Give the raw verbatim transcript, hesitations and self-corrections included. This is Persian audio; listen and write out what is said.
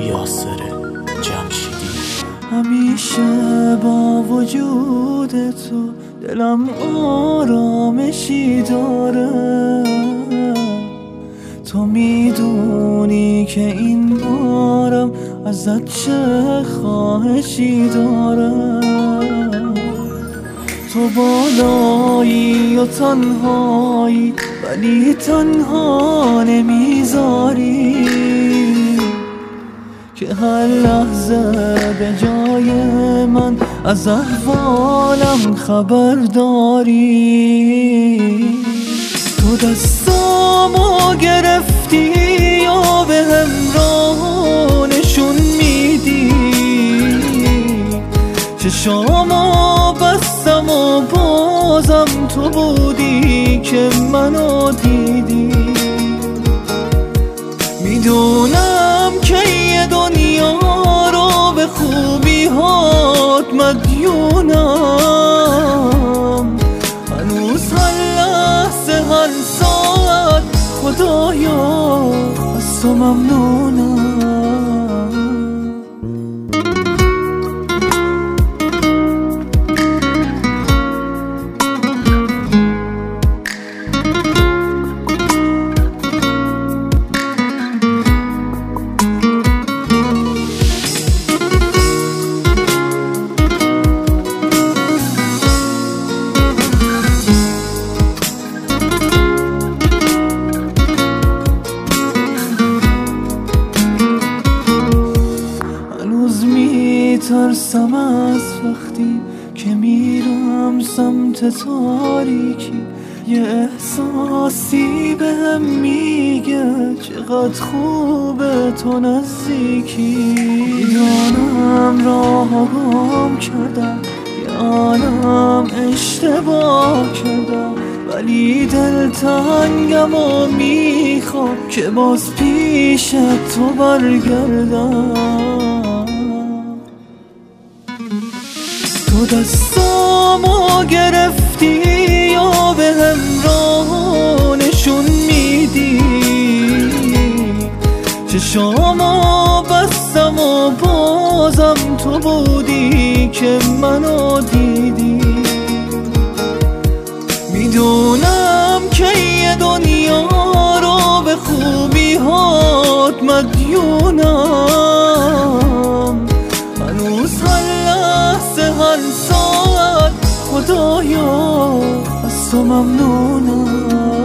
یاسر جمشیدی. همیشه با وجود تو دلم آرامشی داره، تو میدونی که این بارم ازت چه خواهشی دارم. تو بالایی و تنهایی ولی تنها نمیذاری که هر لحظه به جای من از احوالم خبر داری. تو دستامو گرفتی یا به هم راه نشون میدی، چشامو بستم و بازم تو بودی که منو دیدی. میدونم که یه دنیا رو به خوبی هات مدیونم، هنوز هر لحظه هر ساعت خدایا از تو ممنونم. ترسم از وقتی که میرم سمت تاریکی، یه احساسی بهم میگه چقدر خوبه تو نزدیکی. میدانم راه گم کردم، یه عالم اشتباه کردم، ولی دلتنگم و میخوام که باز پیش تو برگردم. تو دستامو گرفتی یا به هم راه نشون میدی، چشامو بستم و بازم تو بودی که منو دیدی. میدونم که یه دنیا رو به خوبی هات مدیونم، هنوز هر لحظه هر ساعت خدایا از تو ممنونم.